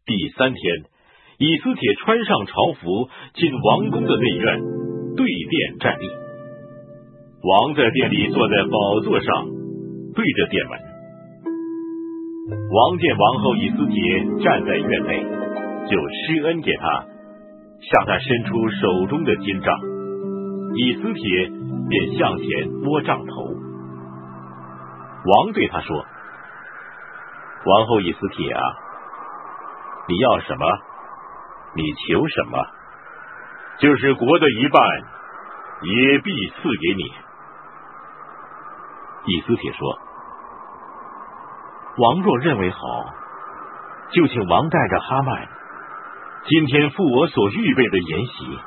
第3天，以斯帖穿上朝服，进王宫的内院，对殿站立。王在殿里坐在宝座上，对着殿门。王见王后以斯帖站在院内，就施恩给他，向他伸出手中的金杖。以斯帖便向前摸杖头。王对他说：王后以斯帖啊，你要什么，你求什么，就是国的一半，也必赐给你。以斯帖说：王若认为好，就请王带着哈曼今天赴我所预备的筵席。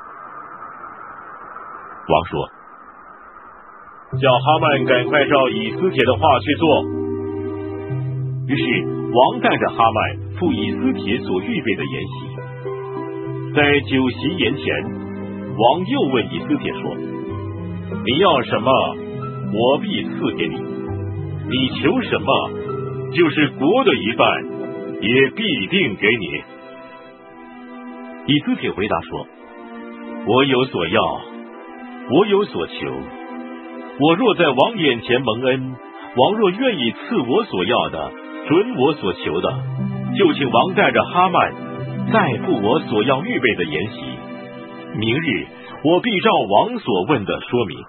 王说：叫哈曼赶快照以斯帖的话去做。于是王带着哈曼赴以斯帖所预备的筵席。在酒席筵前，王又问以斯帖说：你要什么，我必赐给你；你求什么，就是国的一半，也必定给你。以斯帖回答说：我有所要，我有所求。我若在王眼前蒙恩，王若愿意赐我所要的，准我所求的，就请王带着哈曼再赴我所要预备的筵席。明日我必照王所问的说明。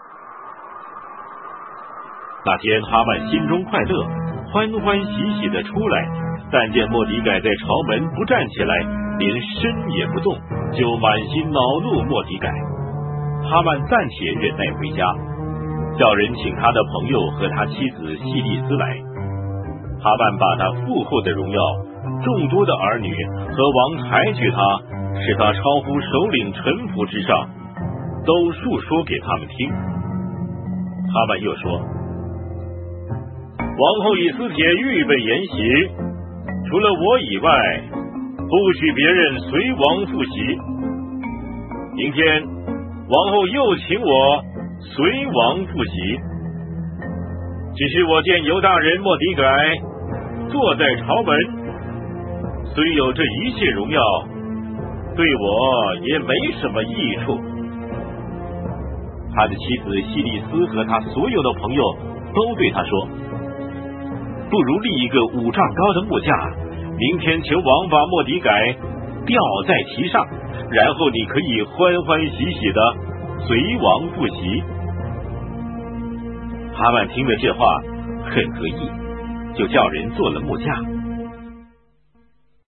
那天哈曼心中快乐，欢欢喜喜的出来，但见末底改在朝门不站起来，连身也不动，就满心恼怒末底改。哈曼暂且忍耐回家，叫人请他的朋友和他妻子希利斯来。哈曼把他富厚的荣耀、众多的儿女和王抬举他，使他超乎首领臣仆之上，都述说给他们听。哈曼又说：王后以斯帖预备筵席，除了我以外，不许别人随王赴席。明天王后又请我随王赴席。只是我见犹大人末底改坐在朝门，虽有这一切荣耀，对我也没什么益处。他的妻子希利斯和他所有的朋友都对他说：不如立一个5丈高的木架，明天求王把末底改吊在其上，然后你可以欢欢喜喜的随王赴席。哈曼听了这话，很得意，就叫人做了木架。